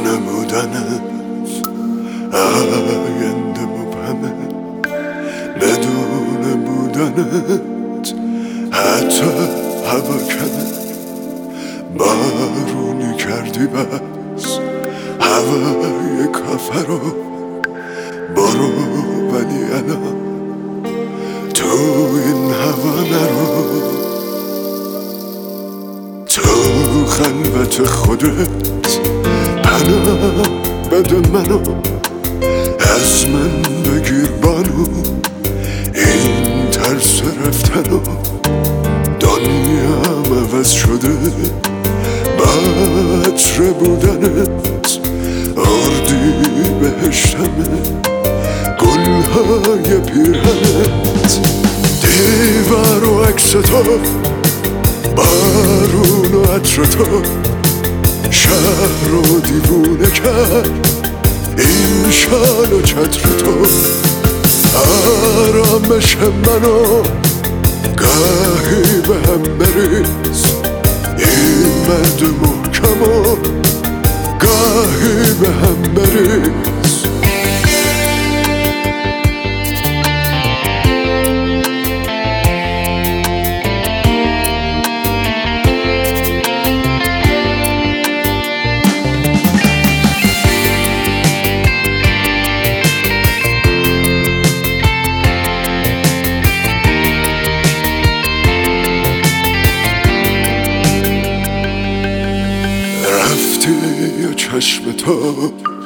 نمودنت آینده مبهمه، بدون بودنت حتی هوا کنه. بارونی کردی بس هوای کافه رو، برو ولی الان تو این هوا نرو. تو خلوت خودت پناه بده منو، از من بگیر بانو این ترس رفتنو. دنیام عوض شده با عطر بودنت، اردی بهشتمه گلهای پیرهنت. دیوار و عکس تو، بارون و عطر تو، شهر رو دیوونه کرد این شال و چتر تو. آرامش منو گاهی به هم بریز، این مرد محکمو گاهی به هم بریز. یا چشم تو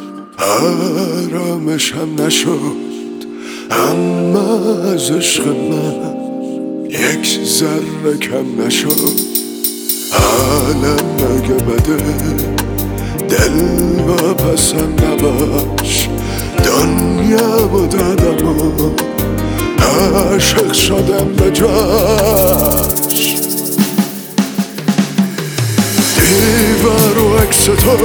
آرامشم نشد، اما از عشق من یک ذره کم نشد. حالم مگه بده دل و پسند نباش، دنیامو دادم و عاشق شدم به جاش. دیوار و عکس تو،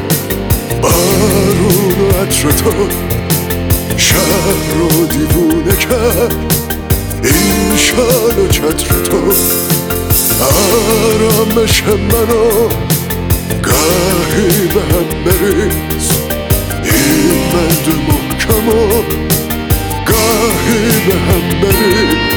بارون و عطر تو، شهر رو دیوونه کرد این شال و چتر تو. آرامش منو گاهی به هم بریز، این مرد محکمو گاهی به هم بریز.